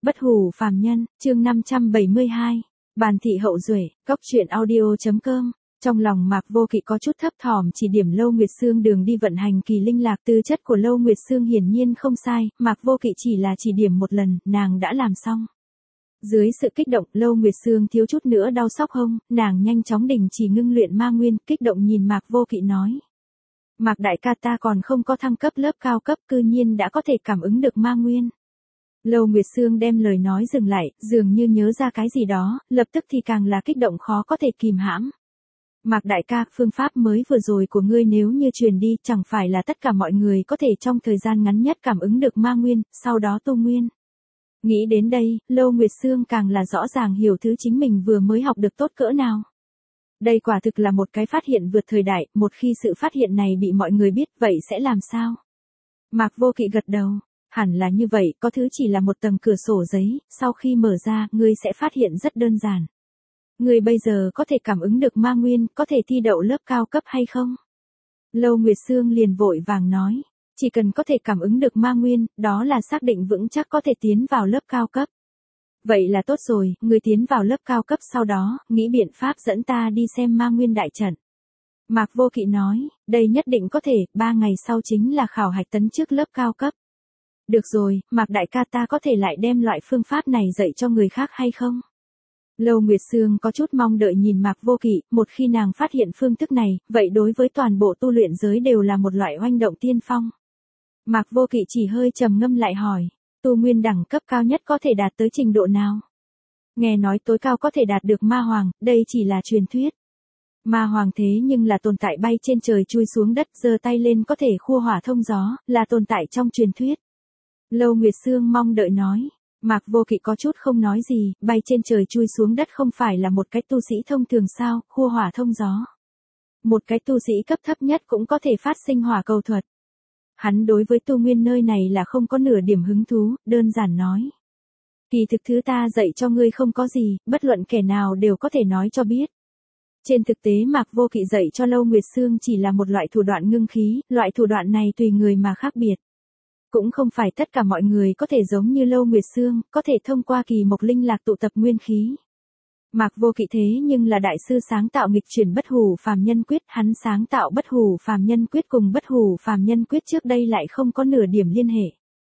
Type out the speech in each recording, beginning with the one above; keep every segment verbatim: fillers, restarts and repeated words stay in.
Bất hủ phàm nhân, chương năm trăm bảy mươi hai. Bàn thị hậu duệ, cốc truyện audio.com. Trong lòng Mạc Vô Kỵ có chút thấp thỏm chỉ điểm Lâu Nguyệt Sương đường đi vận hành kỳ linh lạc, tư chất của Lâu Nguyệt Sương hiển nhiên không sai, Mạc Vô Kỵ chỉ là chỉ điểm một lần, nàng đã làm xong. Dưới sự kích động, Lâu Nguyệt Sương thiếu chút nữa đau sóc hông, nàng nhanh chóng đình chỉ ngưng luyện ma nguyên, kích động nhìn Mạc Vô Kỵ nói. Mạc đại ca, ta còn không có thăng cấp lớp cao cấp, cư nhiên đã có thể cảm ứng được ma nguyên. Lâu Nguyệt Sương đem lời nói dừng lại, dường như nhớ ra cái gì đó, lập tức thì càng là kích động khó có thể kìm hãm. Mạc đại ca, phương pháp mới vừa rồi của ngươi nếu như truyền đi, chẳng phải là tất cả mọi người có thể trong thời gian ngắn nhất cảm ứng được ma nguyên, sau đó tu nguyên. Nghĩ đến đây, Lâu Nguyệt Sương càng là rõ ràng hiểu thứ chính mình vừa mới học được tốt cỡ nào. Đây quả thực là một cái phát hiện vượt thời đại, một khi sự phát hiện này bị mọi người biết, vậy sẽ làm sao? Mạc Vô Kỵ gật đầu. Hẳn là như vậy, có thứ chỉ là một tầng cửa sổ giấy, sau khi mở ra, ngươi sẽ phát hiện rất đơn giản. Ngươi bây giờ có thể cảm ứng được ma nguyên, có thể thi đậu lớp cao cấp hay không? Lâu Nguyệt Sương liền vội vàng nói, chỉ cần có thể cảm ứng được ma nguyên, đó là xác định vững chắc có thể tiến vào lớp cao cấp. Vậy là tốt rồi, ngươi tiến vào lớp cao cấp sau đó, nghĩ biện pháp dẫn ta đi xem ma nguyên đại trận. Mạc Vô Kỵ nói, đây nhất định có thể, ba ngày sau chính là khảo hạch tấn chức lớp cao cấp. Được rồi, Mạc đại ca, ta có thể lại đem loại phương pháp này dạy cho người khác hay không? Lâu Nguyệt Sương có chút mong đợi nhìn Mạc Vô Kỵ, một khi nàng phát hiện phương thức này, vậy đối với toàn bộ tu luyện giới đều là một loại oanh động tiên phong. Mạc Vô Kỵ chỉ hơi trầm ngâm lại hỏi, tu nguyên đẳng cấp cao nhất có thể đạt tới trình độ nào? Nghe nói tối cao có thể đạt được ma hoàng, đây chỉ là truyền thuyết. Ma hoàng thế nhưng là tồn tại bay trên trời chui xuống đất, giơ tay lên có thể khua hỏa thông gió, là tồn tại trong truyền thuyết. Lâu Nguyệt Sương mong đợi nói, Mạc Vô Kỵ có chút không nói gì, bay trên trời chui xuống đất không phải là một cái tu sĩ thông thường sao, khua hỏa thông gió. Một cái tu sĩ cấp thấp nhất cũng có thể phát sinh hỏa cầu thuật. Hắn đối với tu nguyên nơi này là không có nửa điểm hứng thú, đơn giản nói. Kỳ thực thứ ta dạy cho ngươi không có gì, bất luận kẻ nào đều có thể nói cho biết. Trên thực tế Mạc Vô Kỵ dạy cho Lâu Nguyệt Sương chỉ là một loại thủ đoạn ngưng khí, loại thủ đoạn này tùy người mà khác biệt. Cũng không phải tất cả mọi người có thể giống như Lâu Nguyệt Sương, có thể thông qua kỳ mộc linh lạc tụ tập nguyên khí. Mạc Vô Kỵ thế nhưng là đại sư sáng tạo nghịch chuyển bất hủ phàm nhân quyết, hắn sáng tạo bất hủ phàm nhân quyết cùng bất hủ phàm nhân quyết trước đây lại không có nửa điểm liên hệ.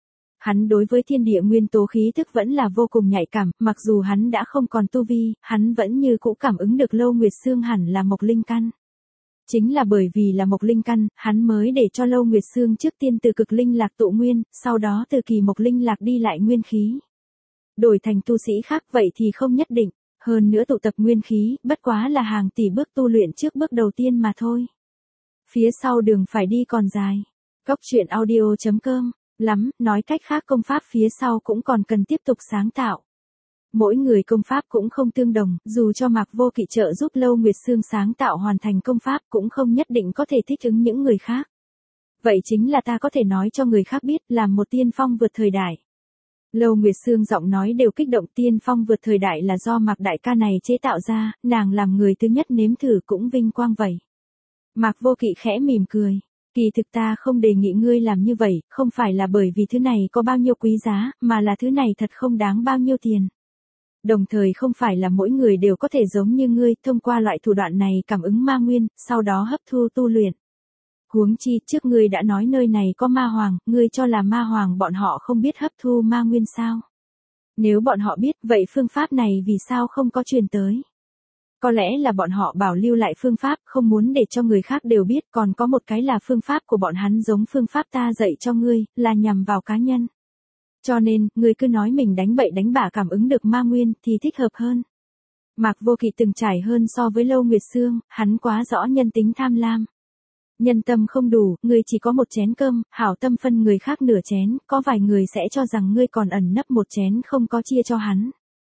Hắn đối với thiên địa nguyên tố khí thức vẫn là vô cùng nhạy cảm, mặc dù hắn đã không còn tu vi, hắn vẫn như cũ cảm ứng được Lâu Nguyệt Sương hẳn là mộc linh căn. Chính là bởi vì là mộc linh căn, hắn mới để cho Lâu Nguyệt Sương trước tiên từ cực linh lạc tụ nguyên, sau đó từ kỳ mộc linh lạc đi lại nguyên khí. Đổi thành tu sĩ khác vậy thì không nhất định, hơn nữa tụ tập nguyên khí, bất quá là hàng tỷ bước tu luyện trước bước đầu tiên mà thôi. Phía sau đường phải đi còn dài. Cốc truyện audio.com, lắm, nói cách khác công pháp phía sau cũng còn cần tiếp tục sáng tạo. Mỗi người công pháp cũng không tương đồng, dù cho Mạc Vô Kỵ trợ giúp Lâu Nguyệt Sương sáng tạo hoàn thành công pháp cũng không nhất định có thể thích ứng những người khác. Vậy chính là ta có thể nói cho người khác biết, làm một tiên phong vượt thời đại. Lâu Nguyệt Sương giọng nói đều kích động, tiên phong vượt thời đại là do Mạc đại ca này chế tạo ra, nàng làm người thứ nhất nếm thử cũng vinh quang vậy. Mạc Vô Kỵ khẽ mỉm cười. Kỳ thực ta không đề nghị ngươi làm như vậy, không phải là bởi vì thứ này có bao nhiêu quý giá, mà là thứ này thật không đáng bao nhiêu tiền. Đồng thời không phải là mỗi người đều có thể giống như ngươi, thông qua loại thủ đoạn này cảm ứng ma nguyên, sau đó hấp thu tu luyện. Huống chi, trước ngươi đã nói nơi này có ma hoàng, ngươi cho là ma hoàng bọn họ không biết hấp thu ma nguyên sao? Nếu bọn họ biết, vậy phương pháp này vì sao không có truyền tới? Có lẽ là bọn họ bảo lưu lại phương pháp, không muốn để cho người khác đều biết, còn có một cái là phương pháp của bọn hắn giống phương pháp ta dạy cho ngươi, là nhằm vào cá nhân. Cho nên, ngươi cứ nói mình đánh bậy đánh bạ cảm ứng được ma nguyên, thì thích hợp hơn. Mạc Vô Kỵ từng trải hơn so với Lâu Nguyệt Sương, hắn quá rõ nhân tính tham lam. Nhân tâm không đủ, ngươi chỉ có một chén cơm, hảo tâm phân người khác nửa chén, có vài người sẽ cho rằng ngươi còn ẩn nấp một chén không có chia cho hắn.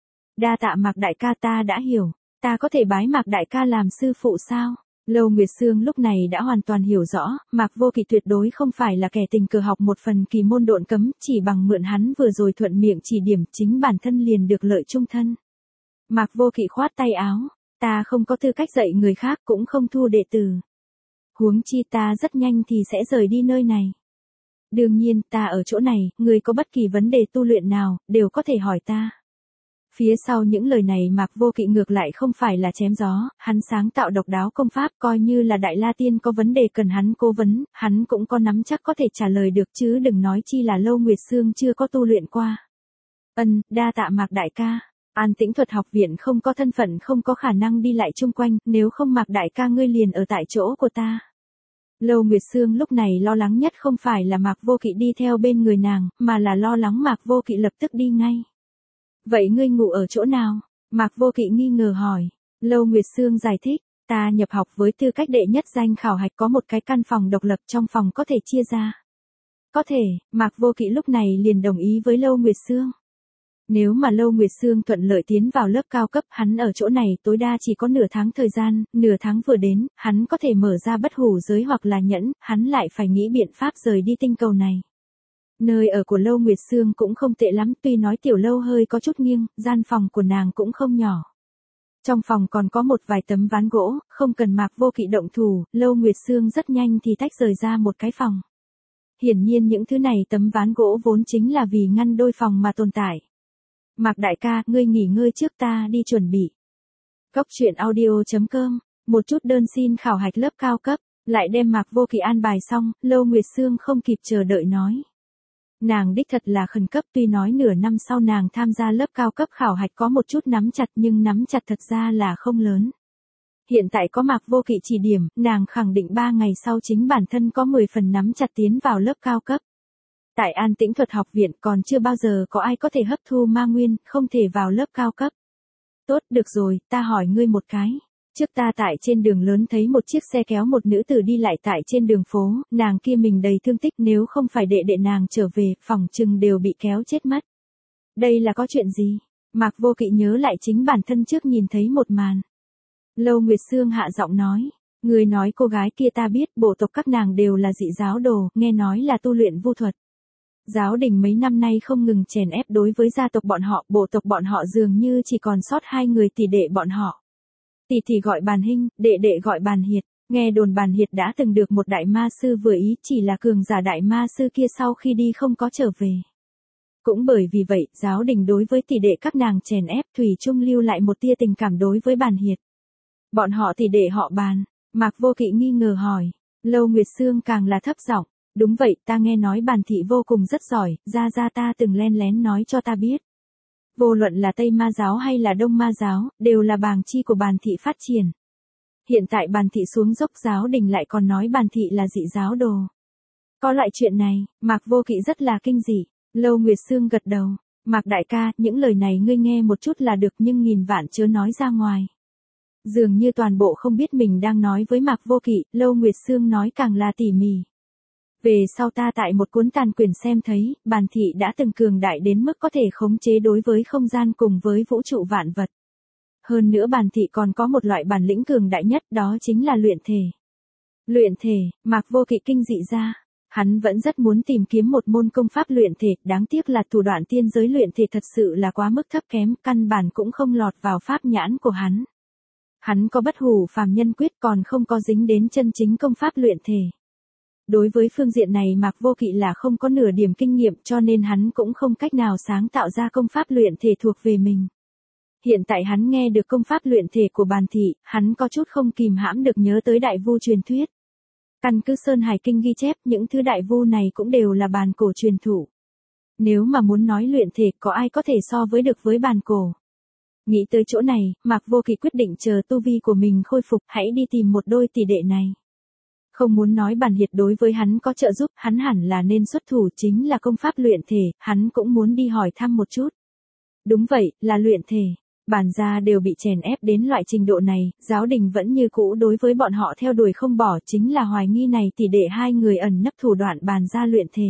Đa tạ Mạc đại ca, ta đã hiểu, ta có thể bái Mạc đại ca làm sư phụ sao? Lâu Nguyệt Sương lúc này đã hoàn toàn hiểu rõ, Mạc Vô Kỵ tuyệt đối không phải là kẻ tình cờ học một phần kỳ môn độn cấm, chỉ bằng mượn hắn vừa rồi thuận miệng chỉ điểm chính bản thân liền được lợi chung thân. Mạc Vô Kỵ khoát tay áo, ta không có tư cách dạy người khác cũng không thu đệ tử. Huống chi ta rất nhanh thì sẽ rời đi nơi này. Đương nhiên, ta ở chỗ này, ngươi có bất kỳ vấn đề tu luyện nào, đều có thể hỏi ta. Phía sau những lời này Mạc Vô Kỵ ngược lại không phải là chém gió, hắn sáng tạo độc đáo công pháp coi như là Đại La Tiên có vấn đề cần hắn cố vấn, hắn cũng có nắm chắc có thể trả lời được chứ đừng nói chi là Lâu Nguyệt Sương chưa có tu luyện qua. Ân, đa tạ Mạc đại ca. An Tĩnh Thuật học viện không có thân phận không có khả năng đi lại chung quanh, nếu không Mạc đại ca ngươi liền ở tại chỗ của ta. Lâu Nguyệt Sương lúc này lo lắng nhất không phải là Mạc Vô Kỵ đi theo bên người nàng, mà là lo lắng Mạc Vô Kỵ lập tức đi ngay. Vậy ngươi ngủ ở chỗ nào? Mạc Vô Kỵ nghi ngờ hỏi. Lâu Nguyệt Sương giải thích, ta nhập học với tư cách đệ nhất danh khảo hạch có một cái căn phòng độc lập trong phòng có thể chia ra. Có thể, Mạc Vô Kỵ lúc này liền đồng ý với Lâu Nguyệt Sương. Nếu mà Lâu Nguyệt Sương thuận lợi tiến vào lớp cao cấp hắn ở chỗ này tối đa chỉ có nửa tháng thời gian, nửa tháng vừa đến, hắn có thể mở ra bất hủ giới hoặc là nhẫn, hắn lại phải nghĩ biện pháp rời đi tinh cầu này. Nơi ở của Lâu Nguyệt Sương cũng không tệ lắm tuy nói tiểu lâu hơi có chút nghiêng, gian phòng của nàng cũng không nhỏ. Trong phòng còn có một vài tấm ván gỗ, không cần Mạc Vô Kỵ động thủ, Lâu Nguyệt Sương rất nhanh thì tách rời ra một cái phòng. Hiển nhiên những thứ này tấm ván gỗ vốn chính là vì ngăn đôi phòng mà tồn tại. Mạc đại ca, ngươi nghỉ ngơi trước ta đi chuẩn bị. Góc truyện audio chấm com, một chút đơn xin khảo hạch lớp cao cấp, lại đem Mạc Vô Kỵ an bài xong, Lâu Nguyệt Sương không kịp chờ đợi nói. Nàng đích thật là khẩn cấp tuy nói nửa năm sau nàng tham gia lớp cao cấp khảo hạch có một chút nắm chặt nhưng nắm chặt thật ra là không lớn. Hiện tại có Mạc Vô Kỵ chỉ điểm, nàng khẳng định ba ngày sau chính bản thân có mười phần nắm chặt tiến vào lớp cao cấp. Tại An Tĩnh Thuật học viện còn chưa bao giờ có ai có thể hấp thu ma nguyên, không thể vào lớp cao cấp. Tốt, được rồi, ta hỏi ngươi một cái. Trước ta tại trên đường lớn thấy một chiếc xe kéo một nữ tử đi lại tại trên đường phố, nàng kia mình đầy thương tích nếu không phải đệ đệ nàng trở về, phòng chừng đều bị kéo chết mất. Đây là có chuyện gì? Mạc Vô Kỵ nhớ lại chính bản thân trước nhìn thấy một màn. Lâu Nguyệt Sương hạ giọng nói, người nói cô gái kia ta biết bộ tộc các nàng đều là dị giáo đồ, nghe nói là tu luyện vu thuật. Giáo đình mấy năm nay không ngừng chèn ép đối với gia tộc bọn họ, bộ tộc bọn họ dường như chỉ còn sót hai người tỷ đệ bọn họ. Tỷ tỷ gọi Bàn Hinh, đệ đệ gọi Bàn Hiệt, nghe đồn Bàn Hiệt đã từng được một đại ma sư vừa ý chỉ là cường giả đại ma sư kia sau khi đi không có trở về. Cũng bởi vì vậy, giáo đình đối với tỷ đệ các nàng chèn ép thủy chung lưu lại một tia tình cảm đối với Bàn Hiệt. Bọn họ tỷ đệ họ Bàn, Mạc Vô Kỵ nghi ngờ hỏi, Lâu Nguyệt Sương càng là thấp giọng. Đúng vậy, ta nghe nói Bàn thị vô cùng rất giỏi, ra ra ta từng len lén nói cho ta biết. Vô luận là Tây Ma giáo hay là Đông Ma giáo, đều là bàng chi của Bàn thị phát triển. Hiện tại Bàn thị xuống dốc giáo đình lại còn nói Bàn thị là dị giáo đồ. Có loại chuyện này, Mạc Vô Kỵ rất là kinh dị. Lâu Nguyệt Sương gật đầu, Mạc đại ca, những lời này ngươi nghe một chút là được nhưng nghìn vạn chớ nói ra ngoài. Dường như toàn bộ không biết mình đang nói với Mạc Vô Kỵ, Lâu Nguyệt Sương nói càng là tỉ mỉ. Về sau ta tại một cuốn tàn quyển xem thấy, Bàn thị đã từng cường đại đến mức có thể khống chế đối với không gian cùng với vũ trụ vạn vật. Hơn nữa Bàn thị còn có một loại bản lĩnh cường đại nhất đó chính là luyện thể. Luyện thể, Mạc Vô Kỵ kinh dị ra. Hắn vẫn rất muốn tìm kiếm một môn công pháp luyện thể, đáng tiếc là thủ đoạn tiên giới luyện thể thật sự là quá mức thấp kém, căn bản cũng không lọt vào pháp nhãn của hắn. Hắn có bất hủ phàm nhân quyết còn không có dính đến chân chính công pháp luyện thể. Đối với phương diện này Mạc Vô Kỵ là không có nửa điểm kinh nghiệm cho nên hắn cũng không cách nào sáng tạo ra công pháp luyện thể thuộc về mình. Hiện tại hắn nghe được công pháp luyện thể của Bàn thị, hắn có chút không kìm hãm được nhớ tới đại vu truyền thuyết. Căn cứ Sơn Hải Kinh ghi chép những thứ đại vu này cũng đều là bàn cổ truyền thụ. Nếu mà muốn nói luyện thể có ai có thể so với được với bàn cổ. Nghĩ tới chỗ này, Mạc Vô Kỵ quyết định chờ tu vi của mình khôi phục hãy đi tìm một đôi tỷ đệ này. Không muốn nói Bàn Hiệt đối với hắn có trợ giúp, hắn hẳn là nên xuất thủ chính là công pháp luyện thể, hắn cũng muốn đi hỏi thăm một chút. Đúng vậy, là luyện thể. Bàn gia đều bị chèn ép đến loại trình độ này, giáo đình vẫn như cũ đối với bọn họ theo đuổi không bỏ chính là hoài nghi này tỷ đệ hai người ẩn nấp thủ đoạn bàn gia luyện thể.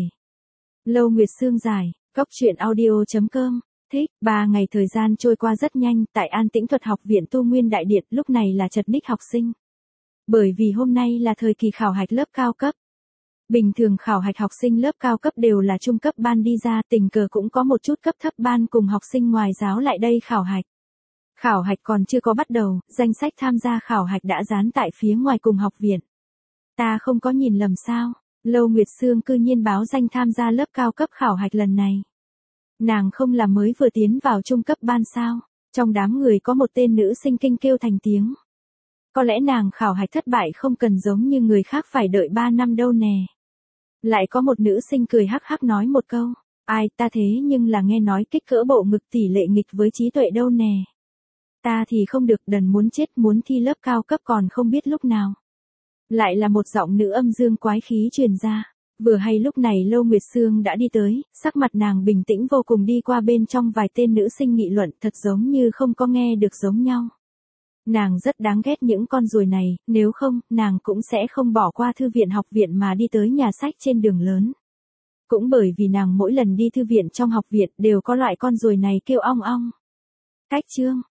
Lâu Nguyệt Sương dài, góc truyện audio chấm com. Thích, ba ngày thời gian trôi qua rất nhanh, tại An Tĩnh Thuật học viện Tu Nguyên Đại Điện, lúc này là chật ních học sinh. Bởi vì hôm nay là thời kỳ khảo hạch lớp cao cấp. Bình thường khảo hạch học sinh lớp cao cấp đều là trung cấp ban đi ra, tình cờ cũng có một chút cấp thấp ban cùng học sinh ngoài giáo lại đây khảo hạch. Khảo hạch còn chưa có bắt đầu, danh sách tham gia khảo hạch đã dán tại phía ngoài cùng học viện. Ta không có nhìn lầm sao? Lâu Nguyệt Sương cư nhiên báo danh tham gia lớp cao cấp khảo hạch lần này. Nàng không là mới vừa tiến vào trung cấp ban sao, trong đám người có một tên nữ sinh kinh kêu thành tiếng. Có lẽ nàng khảo hạch thất bại không cần giống như người khác phải đợi ba năm đâu nè. Lại có một nữ sinh cười hắc hắc nói một câu, ai ta thế nhưng là nghe nói kích cỡ bộ ngực tỷ lệ nghịch với trí tuệ đâu nè. Ta thì không được, đần muốn chết, muốn thi lớp cao cấp còn không biết lúc nào. Lại là một giọng nữ âm dương quái khí truyền ra. Vừa hay lúc này Lâu Nguyệt Sương đã đi tới, sắc mặt nàng bình tĩnh vô cùng đi qua bên trong vài tên nữ sinh nghị luận thật giống như không có nghe được giống nhau. Nàng rất đáng ghét những con ruồi này, nếu không, nàng cũng sẽ không bỏ qua thư viện học viện mà đi tới nhà sách trên đường lớn. Cũng bởi vì nàng mỗi lần đi thư viện trong học viện đều có loại con ruồi này kêu ong ong. Cách chương